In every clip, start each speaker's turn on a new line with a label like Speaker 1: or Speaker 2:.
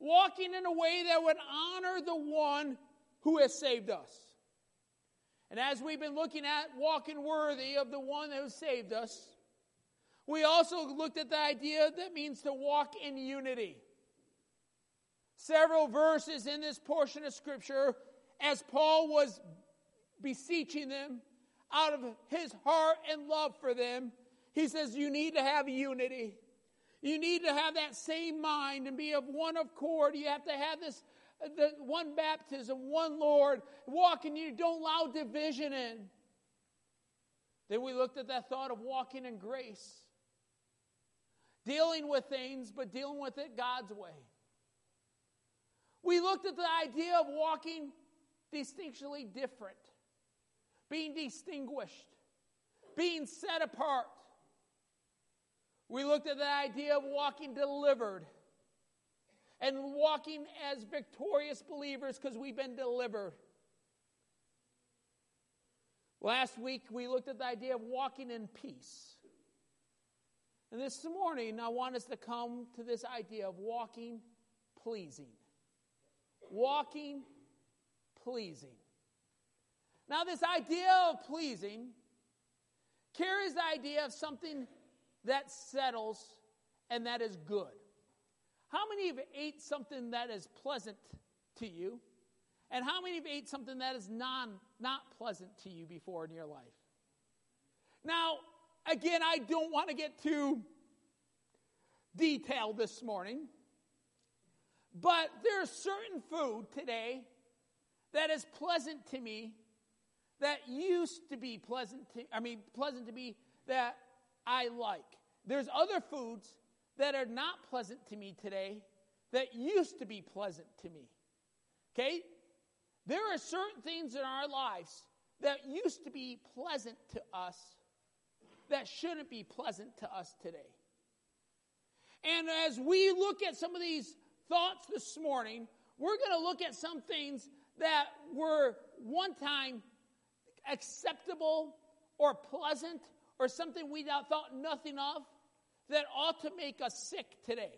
Speaker 1: walking in a way that would honor the one who has saved us. And as we've been looking at walking worthy of the one who saved us, we also looked at the idea that means to walk in unity. Several verses in this portion of Scripture, as Paul was beseeching them out of his heart and love for them, he says you need to have unity. You need to have that same mind and be of one accord. You have to have the one baptism, one Lord, walking. You don't allow division in. Then we looked at that thought of walking in grace. Dealing with things, but dealing with it God's way. We looked at the idea of walking distinctly different. Being distinguished. Being set apart. We looked at the idea of walking delivered. And walking as victorious believers because we've been delivered. Last week we looked at the idea of walking in peace. And this morning I want us to come to this idea of walking pleasing. Walking pleasing. Now this idea of pleasing carries the idea of something that settles and that is good. How many have ate something that is pleasant to you? And how many have ate something that is not pleasant to you before in your life? Now, again, I don't want to get too detailed this morning, but there's certain food today that is pleasant to me that used to be pleasant to me that I like. There's other foods that are not pleasant to me today that used to be pleasant to me. Okay? There are certain things in our lives that used to be pleasant to us that shouldn't be pleasant to us today. And as we look at some of these thoughts this morning, we're going to look at some things that were one time acceptable or pleasant or something we thought nothing of that ought to make us sick today.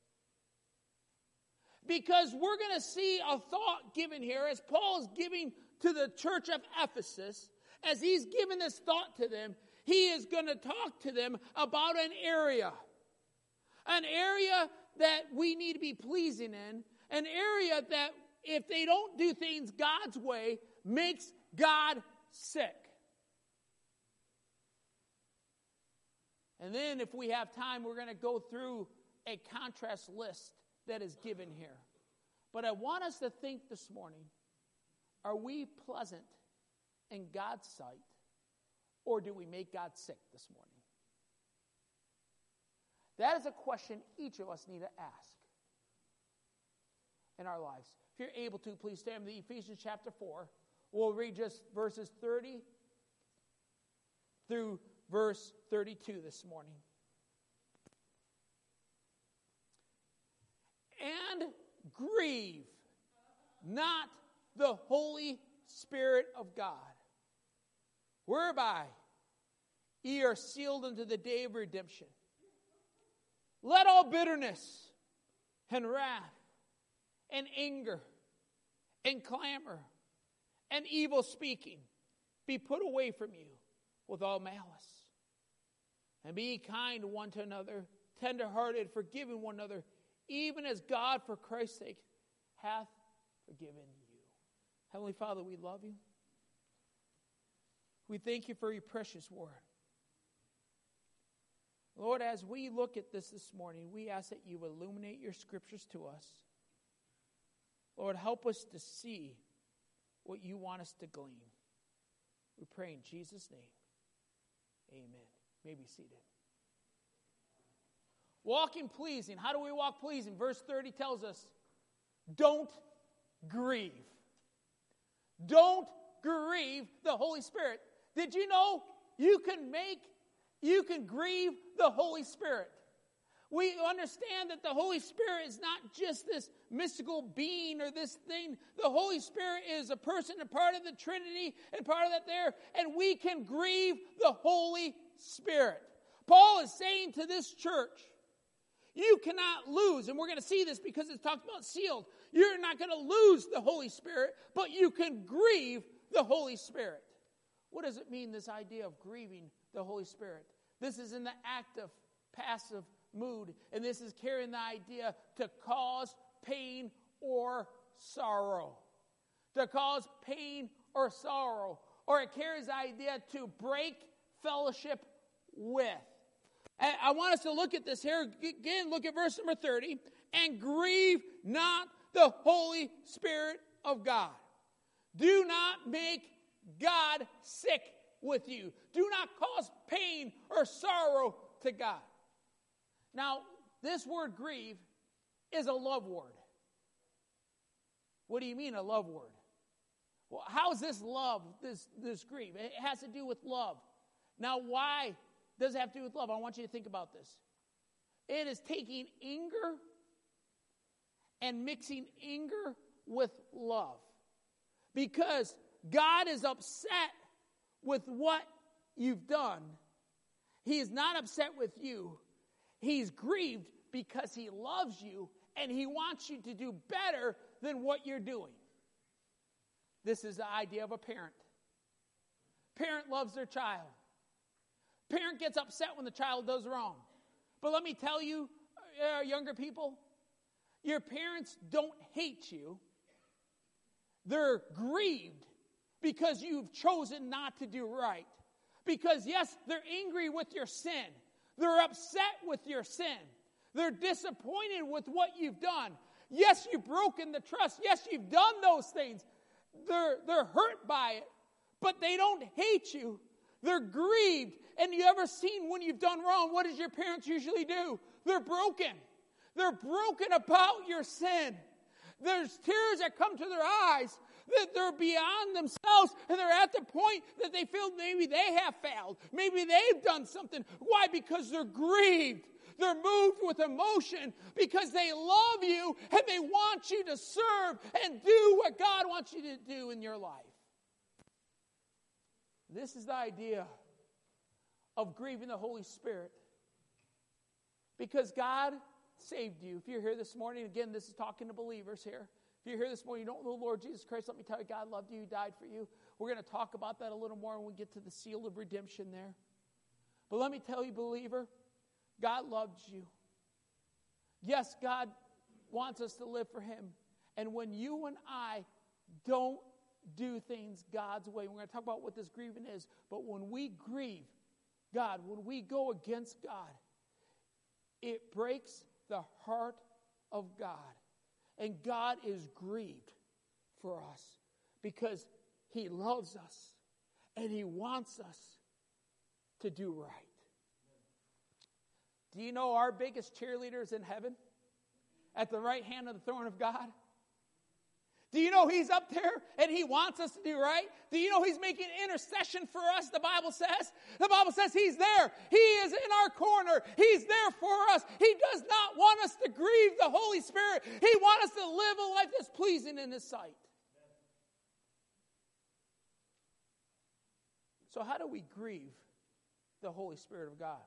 Speaker 1: Because we're going to see a thought given here as Paul is giving to the church of Ephesus. As he's given this thought to them, he is going to talk to them about an area that we need to be pleasing in, an area that if they don't do things God's way, makes God sick. And then if we have time, we're going to go through a contrast list that is given here. But I want us to think this morning, are we pleasant in God's sight, or do we make God sick this morning? That is a question each of us need to ask in our lives. If you're able to, please stand with Ephesians chapter 4. We'll read just verses 30 through verse 32 this morning. And grieve not the Holy Spirit of God, whereby ye are sealed unto the day of redemption. Let all bitterness and wrath and anger and clamor and evil speaking be put away from you with all malice. And be kind one to another, tender-hearted, forgiving one another, even as God, for Christ's sake, hath forgiven you. Heavenly Father, we love you. We thank you for your precious word. Lord, as we look at this morning, we ask that you illuminate your scriptures to us. Lord, help us to see what you want us to glean. We pray in Jesus' name. Amen. You may be seated. Walking pleasing. How do we walk pleasing? Verse 30 tells us, don't grieve. Don't grieve the Holy Spirit. Did you know you can grieve the Holy Spirit? We understand that the Holy Spirit is not just this mystical being or this thing. The Holy Spirit is a person, a part of the Trinity, and part of that there. And we can grieve the Holy Spirit. Paul is saying to this church, You cannot lose, and we're going to see this because it's talked about sealed. You're not going to lose the Holy Spirit, but you can grieve the Holy Spirit. What does it mean, this idea of grieving the Holy Spirit? This is in the active, passive mood, and this is carrying the idea to cause pain or sorrow. To cause pain or sorrow. Or it carries the idea to break fellowship with. I want us to look at this here. Again, look at verse number 30. And grieve not the Holy Spirit of God. Do not make God sick with you. Do not cause pain or sorrow to God. Now, this word grieve is a love word. What do you mean a love word? Well, how is this love, this grieve? It has to do with love. Now, why does it have to do with love? I want you to think about this. It is taking anger and mixing anger with love. Because God is upset with what you've done. He is not upset with you. He's grieved because he loves you and he wants you to do better than what you're doing. This is the idea of a parent. Parent loves their child. Parent gets upset when the child does wrong. But let me tell you, younger people, your parents don't hate you. They're grieved because you've chosen not to do right. Because, yes, they're angry with your sin. They're upset with your sin. They're disappointed with what you've done. Yes, you've broken the trust. Yes, you've done those things. They're hurt by it. But they don't hate you. They're grieved. And you ever seen when you've done wrong, what does your parents usually do? They're broken. They're broken about your sin. There's tears that come to their eyes. That they're beyond themselves, and they're at the point that they feel maybe they have failed. Maybe they've done something. Why? Because they're grieved. They're moved with emotion because they love you and they want you to serve and do what God wants you to do in your life. This is the idea of grieving the Holy Spirit. Because God saved you. If you're here this morning, again, this is talking to believers here. If you're here this morning, you don't know the Lord Jesus Christ, let me tell you, God loved you, He died for you. We're going to talk about that a little more when we get to the seal of redemption there. But let me tell you, believer, God loves you. Yes, God wants us to live for Him. And when you and I don't do things God's way, we're going to talk about what this grieving is, but when we grieve God, when we go against God, it breaks the heart of God. And God is grieved for us because He loves us and He wants us to do right. Do you know our biggest cheerleaders in heaven? At the right hand of the throne of God? Do you know He's up there and He wants us to do right? Do you know He's making intercession for us, the Bible says? The Bible says He's there. He is in our corner. He's there for us. He does not want us to grieve the Holy Spirit. He wants us to live a life that's pleasing in His sight. So how do we grieve the Holy Spirit of God?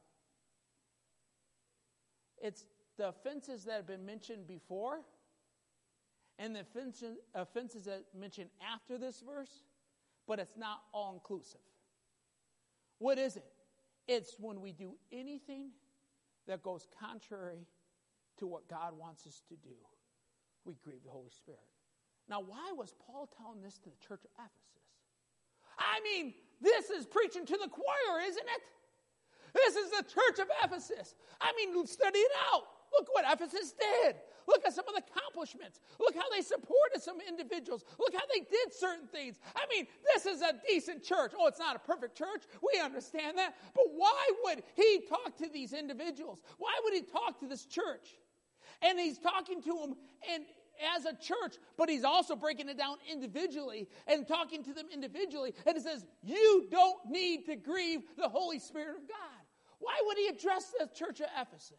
Speaker 1: It's the offenses that have been mentioned before and the offenses that mentioned after this verse, but it's not all-inclusive. What is it? It's when we do anything that goes contrary to what God wants us to do. We grieve the Holy Spirit. Now, why was Paul telling this to the church of Ephesus? I mean, this is preaching to the choir, isn't it? This is the church of Ephesus. I mean, study it out. Look what Ephesus did. Look at some of the accomplishments. Look how they supported some individuals. Look how they did certain things. I mean, this is a decent church. Oh, it's not a perfect church. We understand that. But why would he talk to these individuals? Why would he talk to this church? And he's talking to them and as a church, but he's also breaking it down individually and talking to them individually. And he says, you don't need to grieve the Holy Spirit of God. Why would he address the church of Ephesus?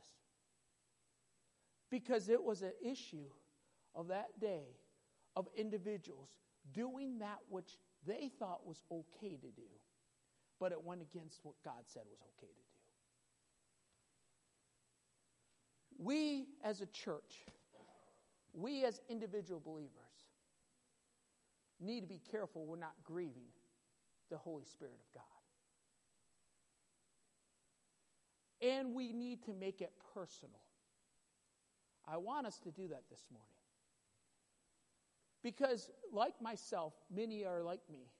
Speaker 1: Because it was an issue of that day of individuals doing that which they thought was okay to do, but it went against what God said was okay to we as a church, we as individual believers, need to be careful we're not grieving the Holy Spirit of God. And we need to make it personal. I want us to do that this morning. Because, like myself, many are like me.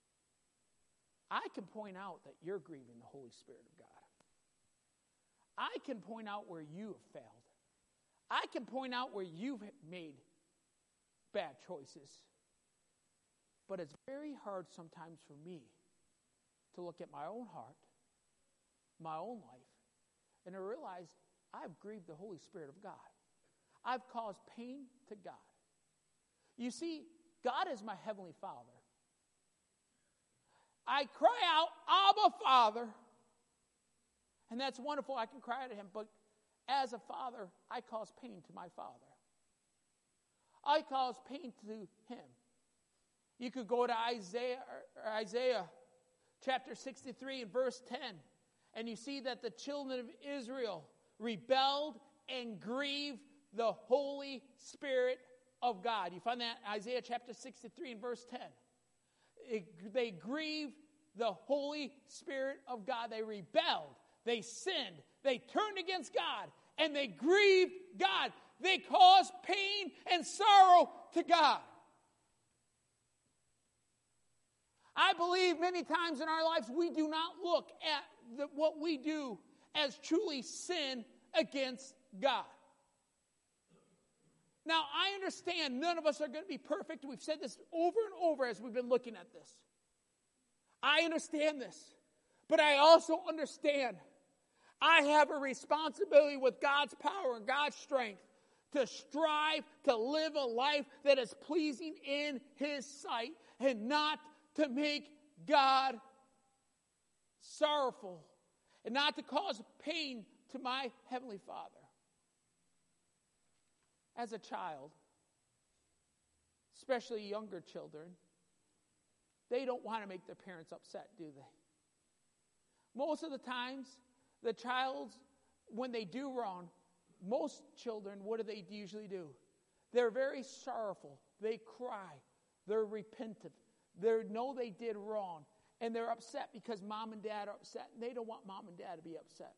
Speaker 1: I can point out that you're grieving the Holy Spirit of God. I can point out where you have failed. I can point out where you've made bad choices. But it's very hard sometimes for me to look at my own heart, my own life, and to realize I've grieved the Holy Spirit of God. I've caused pain to God. You see, God is my Heavenly Father. I cry out, Abba, Father. And that's wonderful. I can cry to Him. But as a father, I cause pain to my Father. I cause pain to Him. You could go to Isaiah chapter 63 and verse 10. And you see that the children of Israel rebelled and grieved the Holy Spirit of God. You find that in Isaiah chapter 63 and verse 10. They grieved the Holy Spirit of God. They rebelled. They sinned. They turned against God. And they grieved God. They caused pain and sorrow to God. I believe many times in our lives we do not look at what we do as truly sin against God. Now, I understand none of us are going to be perfect. We've said this over and over as we've been looking at this. I understand this. But I also understand I have a responsibility with God's power and God's strength to strive to live a life that is pleasing in His sight and not to make God sorrowful and not to cause pain to my Heavenly Father. As a child, especially younger children, they don't want to make their parents upset, do they? Most of the times, the child, when they do wrong, most children, what do they usually do? They're very sorrowful. They cry. They're repentant. They know they did wrong. And they're upset because mom and dad are upset. And they don't want mom and dad to be upset.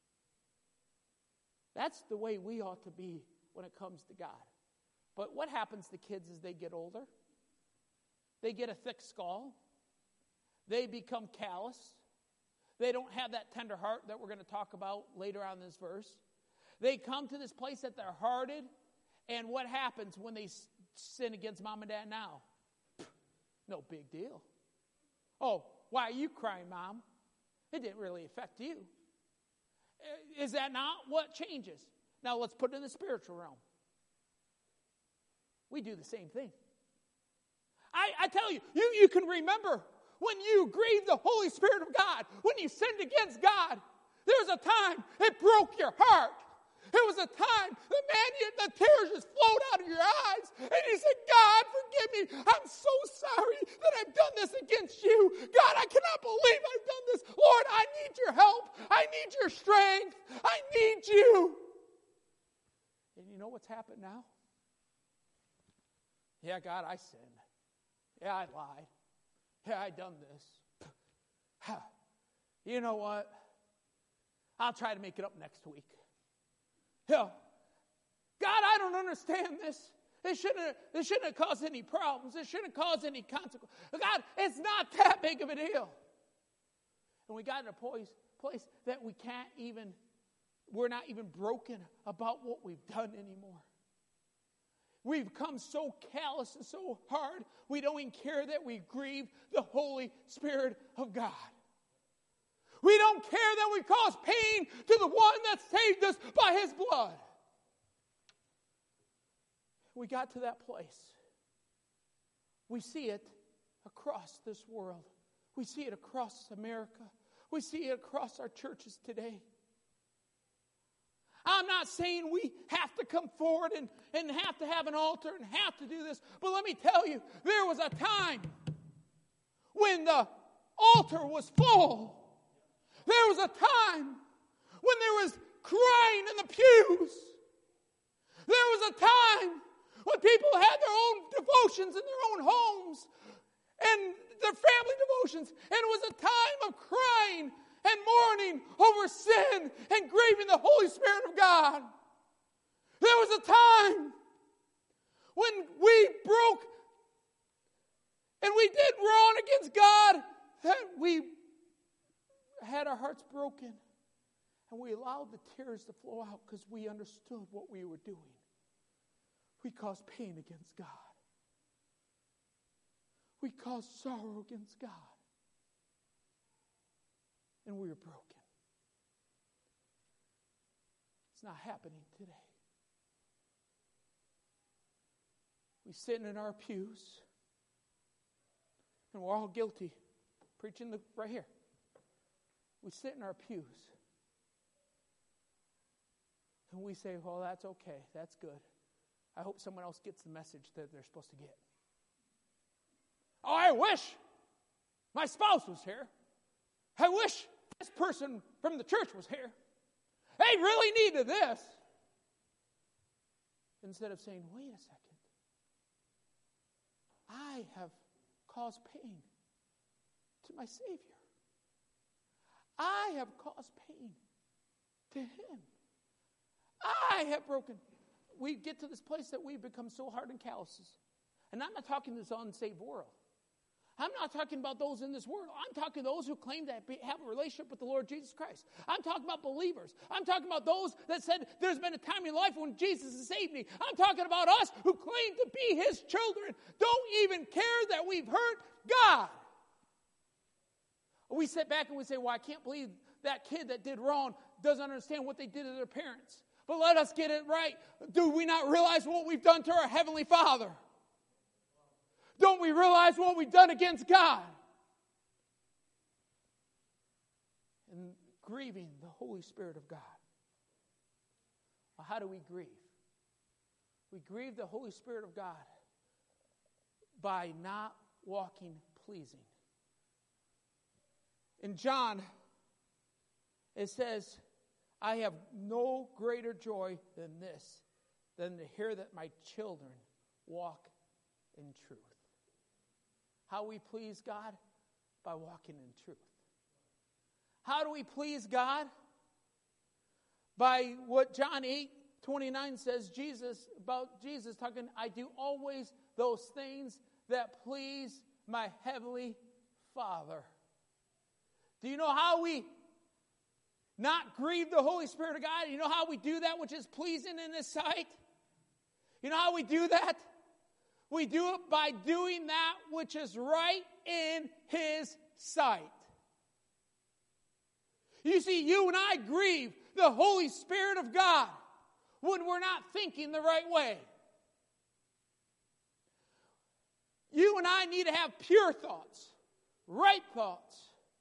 Speaker 1: That's the way we ought to be when it comes to God. But what happens to kids as they get older? They get a thick skull. They become callous. They don't have that tender heart that we're going to talk about later on in this verse. They come to this place that they're hardened. And what happens when they sin against mom and dad now? No big deal. Oh, why are you crying, Mom? It didn't really affect you. Is that not what changes? Now let's put it in the spiritual realm. We do the same thing. I tell you, you can remember when you grieved the Holy Spirit of God, when you sinned against God. There was a time it broke your heart. It was a time the tears just flowed out of your eyes. And you said, God, forgive me. I'm so sorry that I've done this against you. God, I cannot believe I've done this. Lord, I need your help. I need your strength. I need you. And you know what's happened now? Yeah, God, I sinned. Yeah, I lied. Yeah, I done this. You know what? I'll try to make it up next week. Yeah. God, I don't understand this. It shouldn't have caused any problems. It shouldn't have caused any consequences. God, it's not that big of a deal. And we got in a place that we're not even broken about what we've done anymore. We've become so callous and so hard, we don't even care that we grieve the Holy Spirit of God. We don't care that we cause pain to the one that saved us by His blood. We got to that place. We see it across this world. We see it across America. We see it across our churches today. I'm not saying we have to come forward and have to have an altar and have to do this. But let me tell you, there was a time when the altar was full. There was a time when there was crying in the pews. There was a time when people had their own devotions in their own homes and their family devotions. And it was a time of crying and mourning over sin and grieving the Holy Spirit of God. There was a time when we broke and we did wrong against God, that we had our hearts broken and we allowed the tears to flow out because we understood what we were doing. We caused pain against God. We caused sorrow against God. And we were broken. It's not happening today. We sit in our pews, and we're all guilty, preaching right here. We sit in our pews, and we say, well, that's okay, that's good. I hope someone else gets the message that they're supposed to get. Oh, I wish my spouse was here. I wish this person from the church was here. They really needed this. Instead of saying, wait a second. I have caused pain to my Savior. I have caused pain to Him. I have broken. We get to this place that we become so hard and calluses. And I'm not talking this unsaved world. I'm not talking about those in this world. I'm talking those who claim to have a relationship with the Lord Jesus Christ. I'm talking about believers. I'm talking about those that said there's been a time in life when Jesus has saved me. I'm talking about us who claim to be His children. Don't even care that we've hurt God. We sit back and we say, well, I can't believe that kid that did wrong doesn't understand what they did to their parents. But let us get it right. Do we not realize what we've done to our Heavenly Father? Don't we realize what we've done against God? And grieving the Holy Spirit of God. Well, how do we grieve? We grieve the Holy Spirit of God by not walking pleasing. In John, it says, I have no greater joy than this, than to hear that my children walk in truth. How we please God? By walking in truth. How do we please God? By what John 8:29 says, about Jesus talking, I do always those things that please my Heavenly Father. Do you know how we not grieve the Holy Spirit of God? You know how we do that which is pleasing in His sight? You know how we do that? We do it by doing that which is right in His sight. You see, you and I grieve the Holy Spirit of God when we're not thinking the right way. You and I need to have pure thoughts, right thoughts.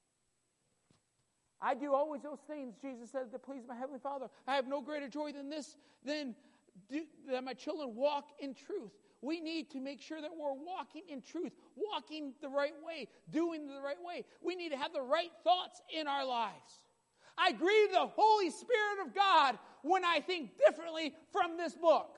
Speaker 1: I do always those things, Jesus said, to please my Heavenly Father. I have no greater joy than this, than that my children walk in truth. We need to make sure that we're walking in truth, walking the right way, doing the right way. We need to have the right thoughts in our lives. I grieve the Holy Spirit of God when I think differently from this book.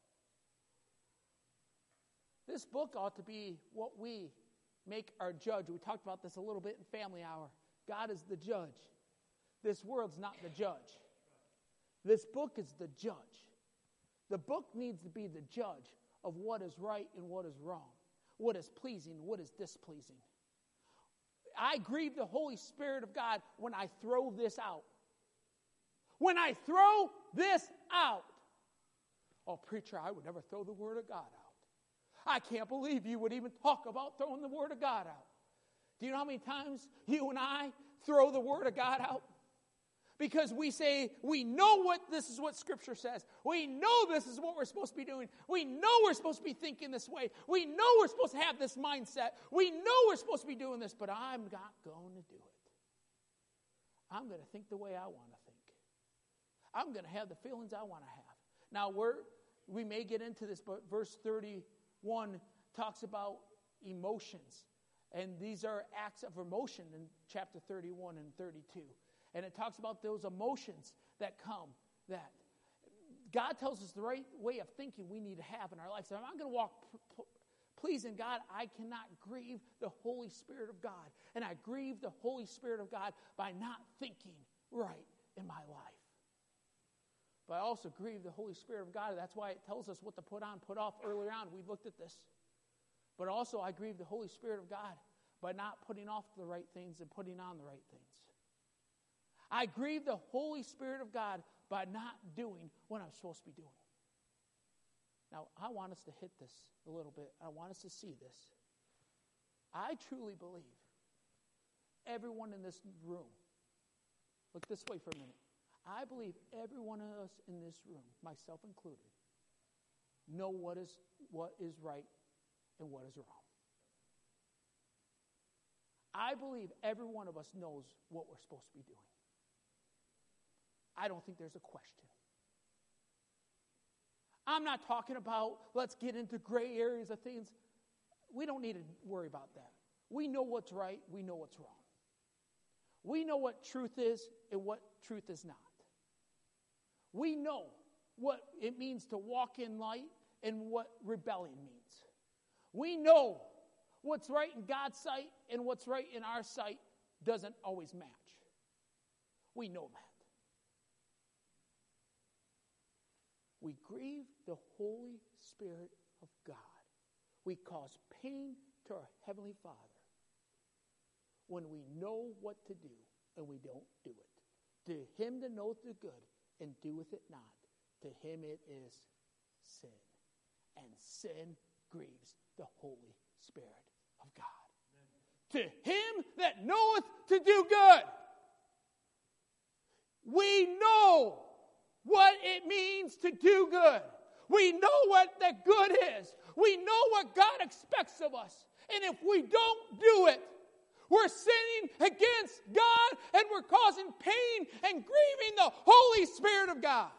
Speaker 1: This book ought to be what we make our judge. We talked about this a little bit in Family Hour. God is the judge. This world's not the judge. This book is the judge. The book needs to be the judge of what is right and what is wrong, what is pleasing, what is displeasing. I grieve the Holy Spirit of God when I throw this out. When I throw this out. Oh, preacher, I would never throw the Word of God out. I can't believe you would even talk about throwing the Word of God out. Do you know how many times you and I throw the Word of God out? Because we say, we know this is what Scripture says. We know this is what we're supposed to be doing. We know we're supposed to be thinking this way. We know we're supposed to have this mindset. We know we're supposed to be doing this, but I'm not going to do it. I'm going to think the way I want to think. I'm going to have the feelings I want to have. Now, we may get into this, but verse 31 talks about emotions. And these are acts of emotion in chapter 31 and 32. And it talks about those emotions that come, that God tells us the right way of thinking we need to have in our life. So if I'm going to walk pleasing God, I cannot grieve the Holy Spirit of God. And I grieve the Holy Spirit of God by not thinking right in my life. But I also grieve the Holy Spirit of God. That's why it tells us what to put on, put off earlier on. We looked at this. But also I grieve the Holy Spirit of God by not putting off the right things and putting on the right things. I grieve the Holy Spirit of God by not doing what I'm supposed to be doing. Now, I want us to hit this a little bit. I want us to see this. I truly believe everyone in this room, look this way for a minute. I believe every one of us in this room, myself included, know what is right and what is wrong. I believe every one of us knows what we're supposed to be doing. I don't think there's a question. I'm not talking about let's get into gray areas of things. We don't need to worry about that. We know what's right. We know what's wrong. We know what truth is and what truth is not. We know what it means to walk in light and what rebellion means. We know what's right in God's sight and what's right in our sight doesn't always match. We know that. We grieve the Holy Spirit of God. We cause pain to our Heavenly Father when we know what to do and we don't do it. To him that knoweth the good and doeth it not, to him it is sin. And sin grieves the Holy Spirit of God. Amen. To him that knoweth to do good. We know what it means to do good. We know what the good is. We know what God expects of us. And if we don't do it, we're sinning against God and we're causing pain and grieving the Holy Spirit of God.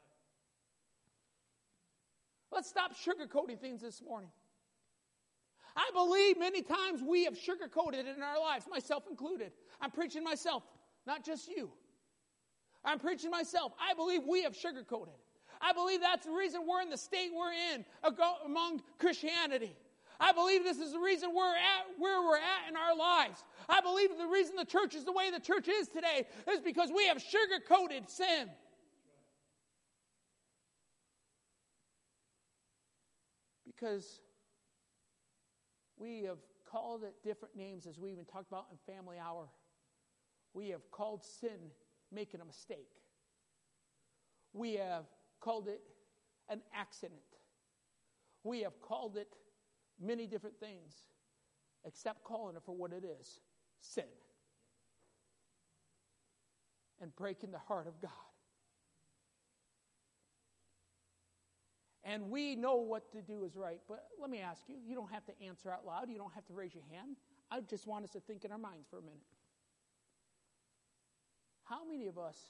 Speaker 1: Let's stop sugarcoating things this morning. I believe many times we have sugarcoated it in our lives, myself included. I'm preaching myself, not just you. I'm preaching myself. I believe we have sugarcoated. I believe that's the reason we're in the state we're in among Christianity. I believe this is the reason we're at where we're at in our lives. I believe the reason the church is the way the church is today is because we have sugarcoated sin. Because we have called it different names, as we even talked about in Family Hour. We have called sin making a mistake. We have called it an accident. We have called it many different things, except calling it for what it is, sin. And breaking the heart of God. And we know what to do is right. But let me ask you, you don't have to answer out loud. You don't have to raise your hand. I just want us to think in our minds for a minute. How many of us,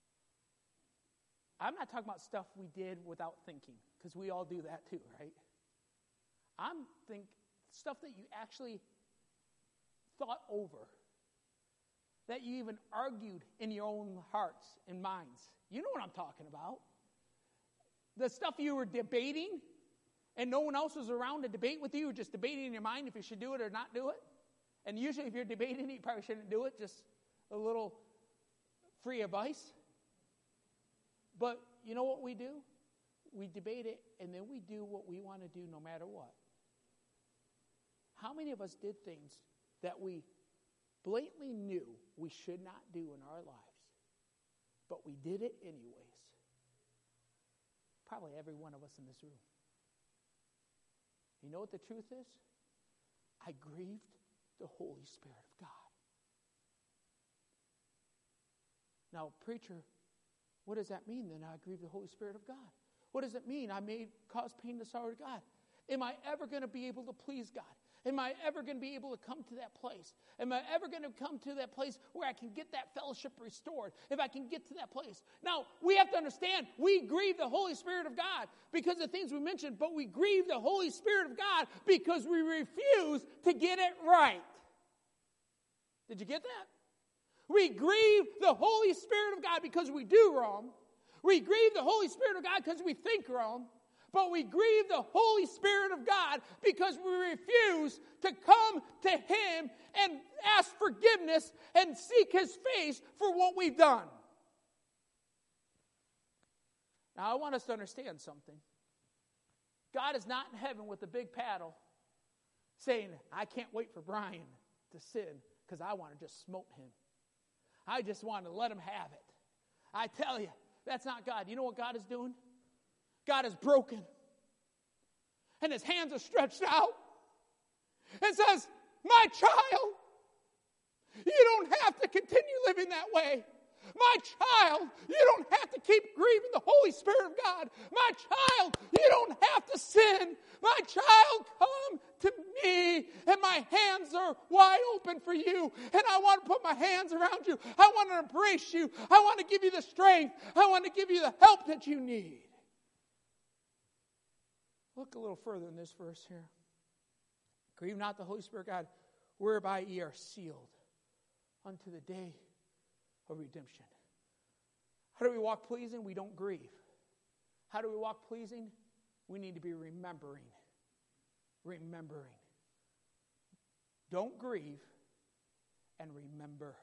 Speaker 1: I'm not talking about stuff we did without thinking, because we all do that too, right? I'm thinking stuff that you actually thought over, that you even argued in your own hearts and minds. You know what I'm talking about. The stuff you were debating and no one else was around to debate with you. You were just debating in your mind if you should do it or not do it. And usually if you're debating it, you probably shouldn't do it. Just a little free advice. But you know what we do? We debate it and then we do what we want to do no matter what. How many of us did things that we blatantly knew we should not do in our lives, but we did it anyways? Probably every one of us in this room. You know what the truth is? I grieved the Holy Spirit of God. Now, preacher, what does that mean then? I grieve the Holy Spirit of God. What does it mean? I may cause pain to sorrow to God. Am I ever going to be able to please God? Am I ever going to be able to come to that place? Am I ever going to come to that place where I can get that fellowship restored? If I can get to that place. Now, we have to understand, we grieve the Holy Spirit of God because of things we mentioned, but we grieve the Holy Spirit of God because we refuse to get it right. Did you get that? We grieve the Holy Spirit of God because we do wrong. We grieve the Holy Spirit of God because we think wrong, but we grieve the Holy Spirit of God because we refuse to come to Him and ask forgiveness and seek His face for what we've done. Now, I want us to understand something. God is not in heaven with a big paddle saying, I can't wait for Brian to sin because I want to just smote him. I just want to let him have it. I tell you, that's not God. You know what God is doing? God is broken. And His hands are stretched out. And says, my child, you don't have to continue living that way. My child, you don't have to keep grieving the Holy Spirit of God. My child, you don't have to sin. My child, come to me, and my hands are wide open for you. And I want to put my hands around you. I want to embrace you. I want to give you the strength. I want to give you the help that you need. Look a little further in this verse here. Grieve not the Holy Spirit of God, whereby ye are sealed unto the day of redemption. How do we walk pleasing? We don't grieve. How do we walk pleasing? We need to be remembering. Remembering. Don't grieve and remember.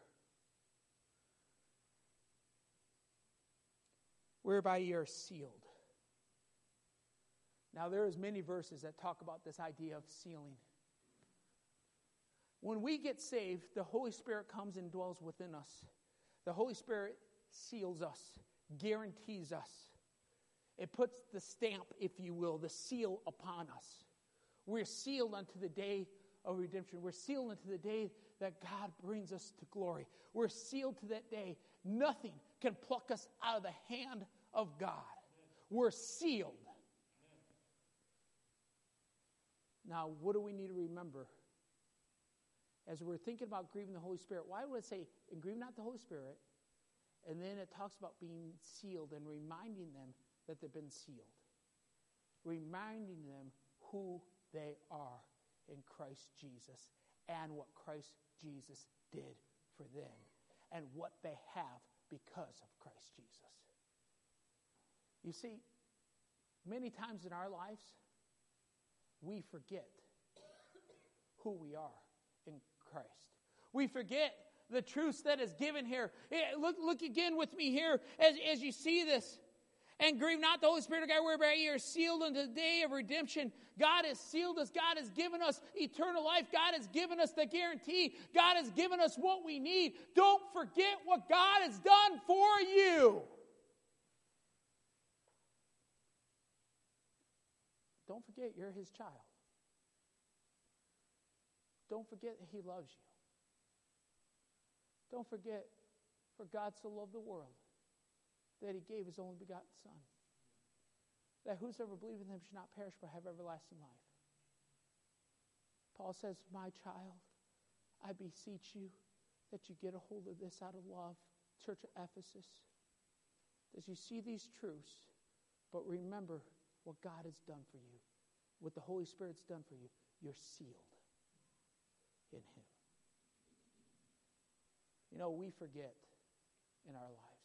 Speaker 1: Whereby ye are sealed. Now there is many verses that talk about this idea of sealing. When we get saved, the Holy Spirit comes and dwells within us. The Holy Spirit seals us, guarantees us. It puts the stamp, if you will, the seal upon us. We're sealed unto the day of redemption. We're sealed unto the day that God brings us to glory. We're sealed to that day. Nothing can pluck us out of the hand of God. We're sealed. Now, what do we need to remember? As we're thinking about grieving the Holy Spirit, why would it say, and grieve not the Holy Spirit? And then it talks about being sealed and reminding them that they've been sealed. Reminding them who they are in Christ Jesus and what Christ Jesus did for them and what they have because of Christ Jesus. You see, many times in our lives, we forget who we are in Christ. We forget the truths that is given here. Look again with me here as you see this. And grieve not the Holy Spirit of God, whereby ye are sealed unto the day of redemption. God has sealed us. God has given us eternal life. God has given us the guarantee. God has given us what we need. Don't forget what God has done for you. Don't forget you're His child. Don't forget that He loves you. Don't forget, for God so loved the world, that He gave His only begotten Son, that whosoever believeth in Him should not perish but have everlasting life. Paul says, my child, I beseech you that you get a hold of this out of love, Church of Ephesus, as you see these truths, but remember what God has done for you, what the Holy Spirit's done for you. You're sealed in Him. You know, we forget in our lives.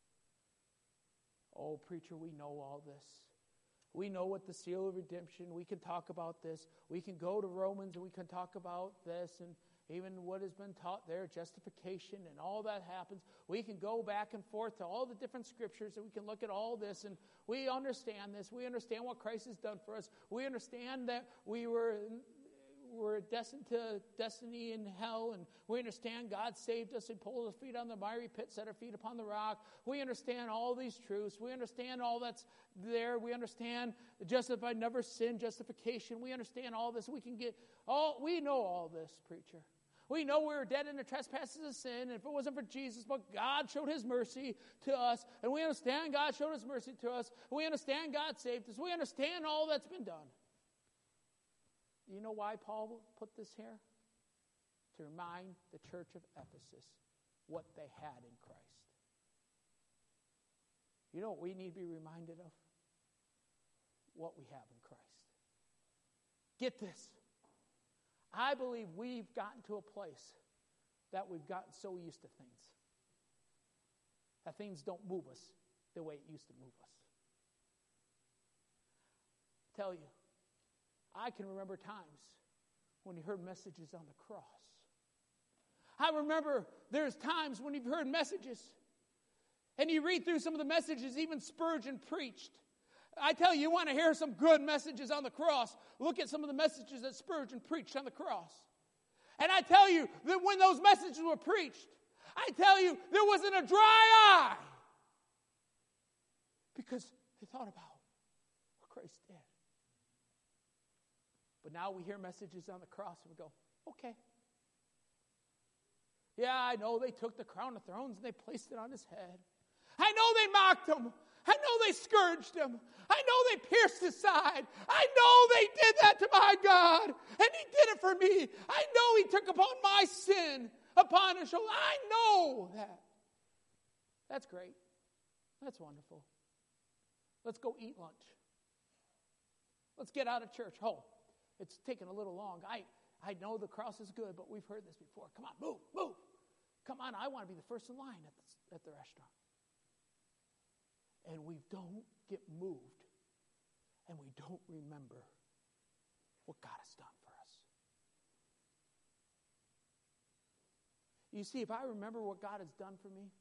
Speaker 1: Oh, preacher, we know all this. We know what the seal of redemption, we can talk about this. We can go to Romans and we can talk about this and even what has been taught there, justification and all that happens. We can go back and forth to all the different scriptures and we can look at all this and we understand this. We understand what Christ has done for us. We understand that we're destined to destiny in hell, and we understand God saved us and pulled our feet on the miry pit, set our feet upon the rock. We understand all these truths. We understand all that's there. We understand justified, never sin, justification. We understand all this. We know all this, preacher. We know we were dead in the trespasses of sin, and if it wasn't for Jesus, but God showed His mercy to us, and we understand God showed His mercy to us. We understand God saved us. We understand all that's been done. You know why Paul put this here? To remind the church of Ephesus what they had in Christ. You know what we need to be reminded of? What we have in Christ. Get this. I believe we've gotten to a place that we've gotten so used to things. That things don't move us. the way it used to move us. I tell you, I can remember times when you heard messages on the cross. I remember there's times when you've heard messages and you read through some of the messages even Spurgeon preached. I tell you, you want to hear some good messages on the cross, look at some of the messages that Spurgeon preached on the cross. And I tell you that when those messages were preached, I tell you there wasn't a dry eye because they thought about what Christ did. But now we hear messages on the cross and we go, okay. Yeah, I know they took the crown of thorns and they placed it on his head. I know they mocked him. I know they scourged him. I know they pierced his side. I know they did that to my God. And he did it for me. I know he took upon my sin upon his shoulder. I know that. That's great. That's wonderful. Let's go eat lunch. Let's get out of church. Oh, it's taking a little long. I know the cross is good, but we've heard this before. Come on, move. Come on, I want to be the first in line at the restaurant. And we don't get moved, and we don't remember what God has done for us. You see, if I remember what God has done for me,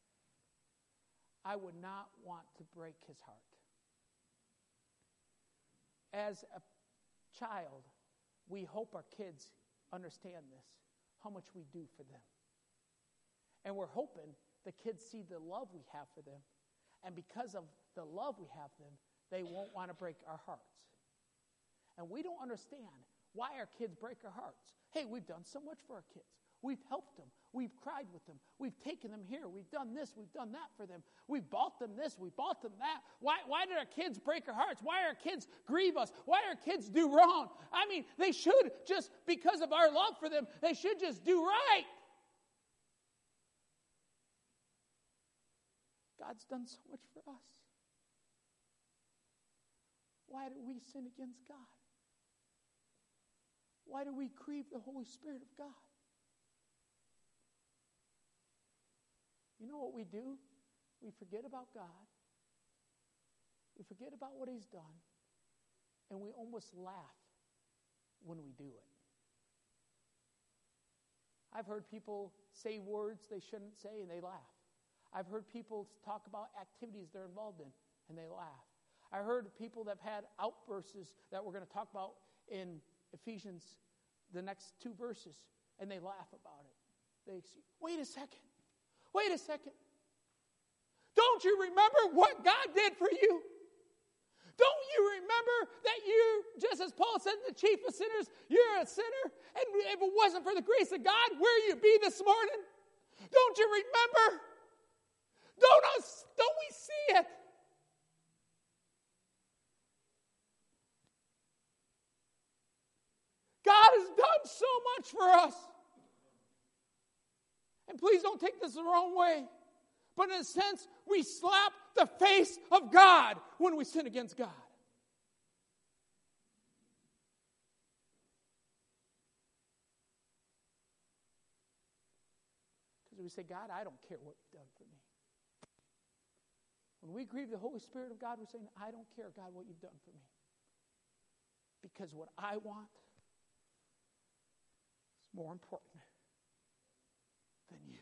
Speaker 1: I would not want to break his heart. As a child, we hope our kids understand this, how much we do for them. And we're hoping the kids see the love we have for them. And because of the love we have for them, they won't want to break our hearts. And we don't understand why our kids break our hearts. Hey, we've done so much for our kids. We've helped them. We've cried with them. We've taken them here. We've done this. We've done that for them. We've bought them this. We bought them that. Why did our kids break our hearts? Why our kids grieve us? Why our kids do wrong? I mean, they should just, because of our love for them, they should just do right. God's done so much for us. Why do we sin against God? Why do we grieve the Holy Spirit of God? You know what we do? We forget about God. We forget about what he's done. And we almost laugh when we do it. I've heard people say words they shouldn't say and they laugh. I've heard people talk about activities they're involved in, and they laugh. I heard people that have had outbursts that we're going to talk about in Ephesians, the next 2 verses, and they laugh about it. They say, wait a second. Don't you remember what God did for you? Don't you remember that you, just as Paul said, the chief of sinners, you're a sinner? And if it wasn't for the grace of God, where you be this morning? Don't you remember? Don't we see it? God has done so much for us. And please don't take this the wrong way. But in a sense, we slap the face of God when we sin against God. Because we say, God, I don't care what you've done for me. When we grieve the Holy Spirit of God, we're saying, I don't care, God, what you've done for me. Because what I want is more important than you.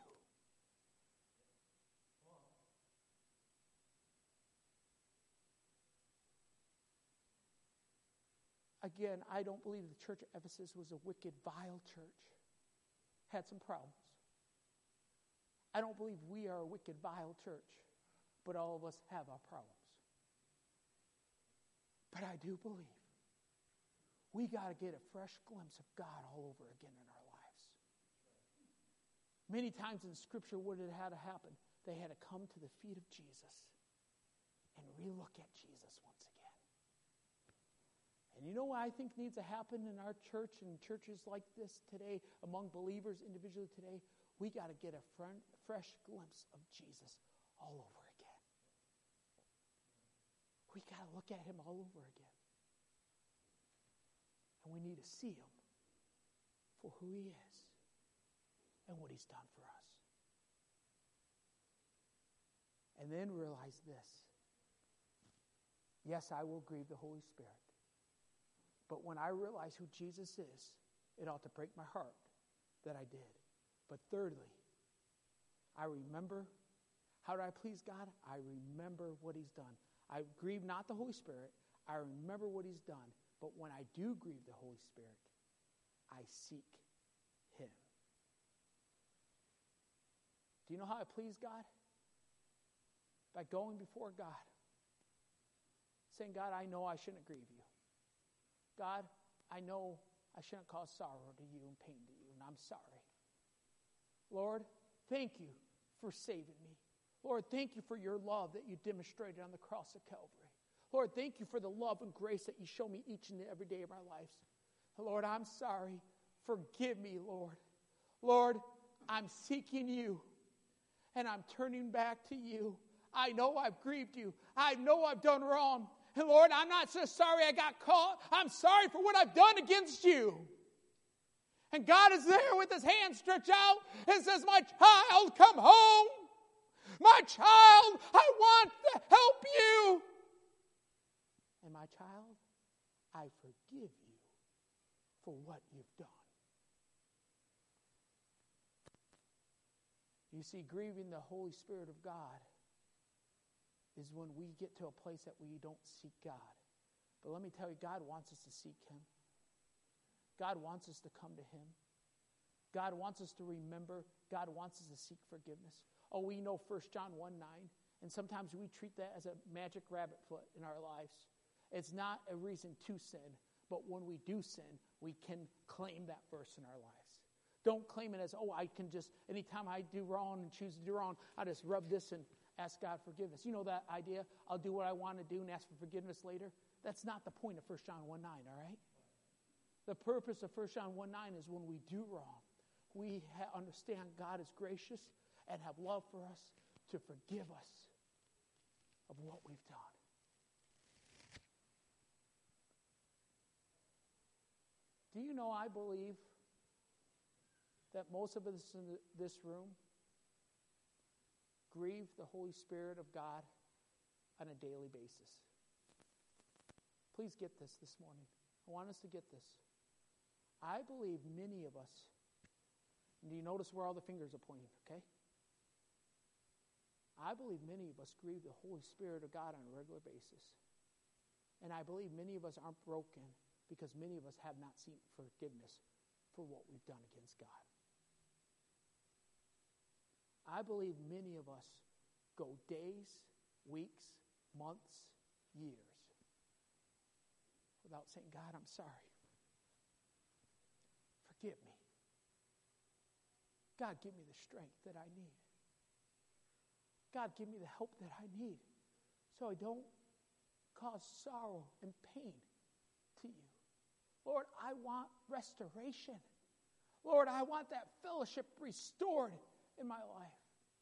Speaker 1: Again, I don't believe the church of Ephesus was a wicked, vile church. Had some problems. I don't believe we are a wicked, vile church, but all of us have our problems. But I do believe we got to get a fresh glimpse of God all over again in our lives. Many times in Scripture, what had to happen? They had to come to the feet of Jesus and relook at Jesus once again. And you know what I think needs to happen in our church and churches like this today, among believers individually today? We got to get a fresh glimpse of Jesus all over again. We got to look at him all over again. And we need to see him for who he is and what he's done for us. And then realize this. Yes, I will grieve the Holy Spirit. But when I realize who Jesus is, it ought to break my heart that I did. But thirdly, I remember, how do I please God? I remember what He's done. I grieve not the Holy Spirit. I remember what He's done. But when I do grieve the Holy Spirit, I seek Him. Do you know how I please God? By going before God. Saying, God, I know I shouldn't grieve you. God, I know I shouldn't cause sorrow to you and pain to you, and I'm sorry. Lord, thank you for saving me. Lord, thank you for your love that you demonstrated on the cross of Calvary. Lord, thank you for the love and grace that you show me each and every day of my life. Lord, I'm sorry. Forgive me, Lord. Lord, I'm seeking you, and I'm turning back to you. I know I've grieved you. I know I've done wrong. And Lord, I'm not just sorry I got caught. I'm sorry for what I've done against you. And God is there with His hand stretched out and says, my child, come home. My child, I want to help you. And my child, I forgive you for what you've done. You see, grieving the Holy Spirit of God is when we get to a place that we don't seek God. But let me tell you, God wants us to seek Him. God wants us to come to Him. God wants us to remember. God wants us to seek forgiveness. Oh, we know 1 John 1:9, and sometimes we treat that as a magic rabbit foot in our lives. It's not a reason to sin, but when we do sin, we can claim that verse in our lives. Don't claim it as, oh, I can just, anytime I do wrong and choose to do wrong, I just rub this and ask God forgiveness. You know that idea? I'll do what I want to do and ask for forgiveness later. That's not the point of 1 John 1:9, all right? The purpose of 1 John 1:9 is when we do wrong, we understand God is gracious and have love for us to forgive us of what we've done. Do you know, I believe that most of us in this room grieve the Holy Spirit of God on a daily basis. Please get this morning. I want us to get this. I believe many of us, and do you notice where all the fingers are pointing, okay? I believe many of us grieve the Holy Spirit of God on a regular basis. And I believe many of us aren't broken because many of us have not seen forgiveness for what we've done against God. I believe many of us go days, weeks, months, years without saying, God, I'm sorry. Forgive me. God, give me the strength that I need. God, give me the help that I need so I don't cause sorrow and pain to you. Lord, I want restoration. Lord, I want that fellowship restored in my life.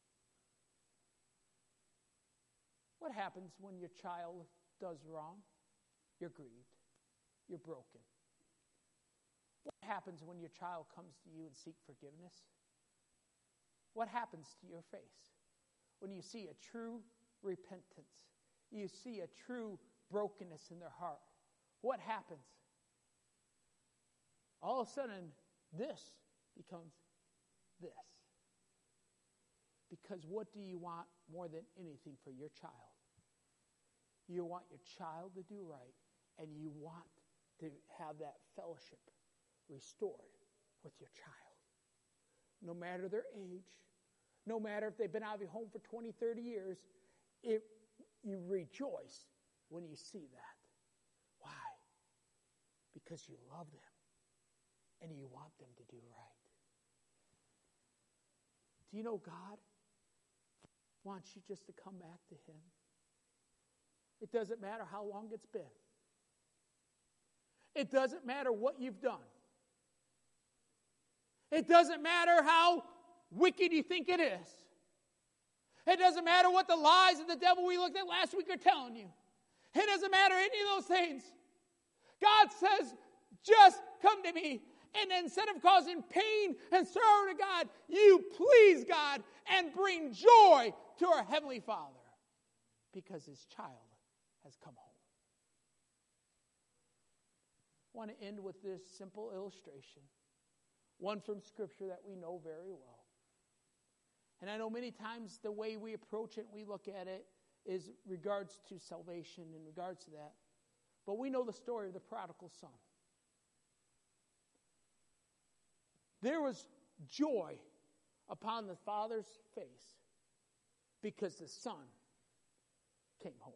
Speaker 1: What happens when your child does wrong? You're grieved. You're broken. What happens when your child comes to you and seeks forgiveness? What happens to your face when you see a true repentance? You see a true brokenness in their heart. What happens? All of a sudden, this becomes this. Because what do you want more than anything for your child? You want your child to do right, and you want to have that fellowship restored with your child. No matter their age, no matter if they've been out of your home for 20, 30 years, you rejoice when you see that. Why? Because you love them, and you want them to do right. Do you know God wants you just to come back to Him? It doesn't matter how long it's been. It doesn't matter what you've done. It doesn't matter how wicked you think it is. It doesn't matter what the lies of the devil we looked at last week are telling you. It doesn't matter any of those things. God says, just come to me. And instead of causing pain and sorrow to God, you please God and bring joy to our Heavenly Father. because his child has come home. I want to end with this simple illustration, one from Scripture that we know very well. And I know many times the way we approach it, we look at it, is regards to salvation, in regards to that. But we know the story of the prodigal son. There was joy upon the father's face because the son came home.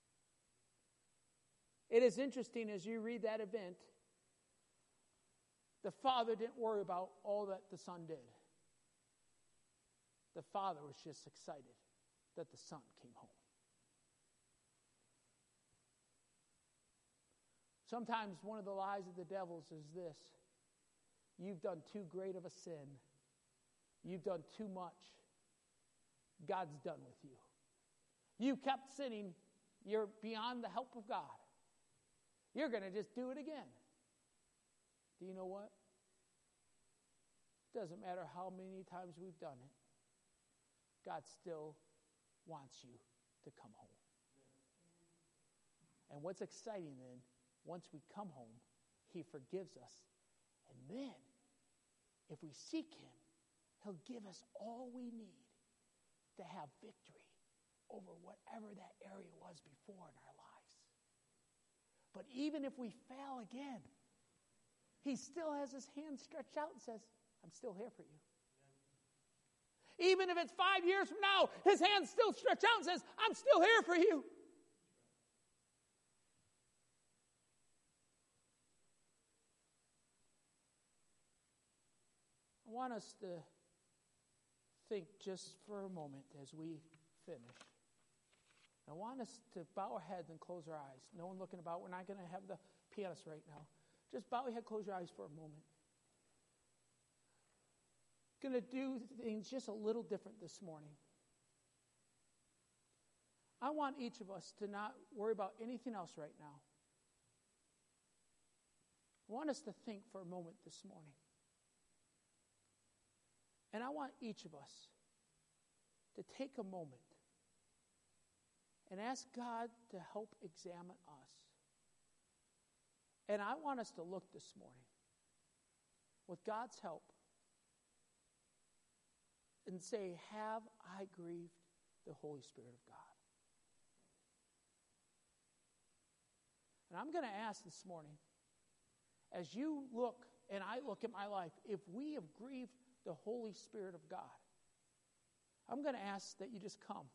Speaker 1: It is interesting as you read that event, the father didn't worry about all that the son did. The father was just excited that the son came home. Sometimes one of the lies of the devils is this: you've done too great of a sin. You've done too much. God's done with you. You kept sinning. You're beyond the help of God. You're going to just do it again. Do you know what? It doesn't matter how many times we've done it. God still wants you to come home. And what's exciting then, once we come home, he forgives us. And then, if we seek him, he'll give us all we need to have victory over whatever that area was before in our lives. But even if we fail again, he still has his hand stretched out and says, I'm still here for you. Even if it's 5 years from now, his hand's still stretched out and says, I'm still here for you. I want us to think just for a moment as we finish. I want us to bow our heads and close our eyes. No one looking about. We're not going to have the pianist right now. Just bow your head, close your eyes for a moment. Going to do things just a little different this morning. I want each of us to not worry about anything else right now. I want us to think for a moment this morning. And I want each of us to take a moment and ask God to help examine us. And I want us to look this morning, with God's help, and say, have I grieved the Holy Spirit of God? And I'm going to ask this morning, as you look and I look at my life, if we have grieved the Holy Spirit of God, I'm going to ask that you just come.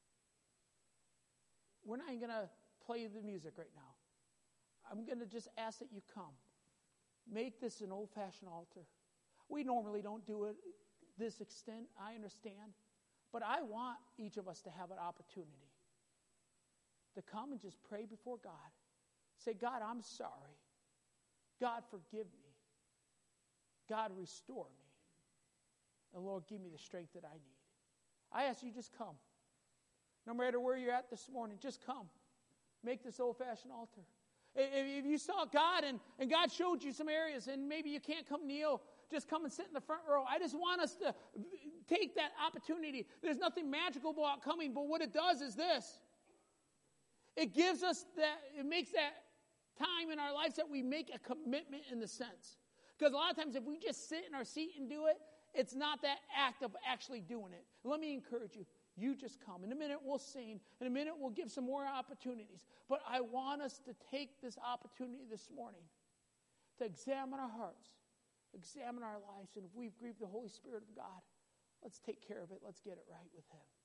Speaker 1: We're not even going to play the music right now. I'm going to just ask that you come. Make this an old-fashioned altar. We normally don't do it this extent, I understand. But I want each of us to have an opportunity to come and just pray before God. Say, God, I'm sorry. God, forgive me. God, restore me. And Lord, give me the strength that I need. I ask you, just come. No matter where you're at this morning, just come. Make this old-fashioned altar. If you saw God and God showed you some areas and maybe you can't come kneel, just come and sit in the front row. I just want us to take that opportunity. There's nothing magical about coming, but what it does is this. It gives us that, it makes that time in our lives that we make a commitment in the sense. Because a lot of times if we just sit in our seat and do it, it's not that act of actually doing it. Let me encourage you. You just come. In a minute we'll sing. In a minute we'll give some more opportunities. But I want us to take this opportunity this morning to examine our hearts, examine our lives, and if we've grieved the Holy Spirit of God, let's take care of it. Let's get it right with him.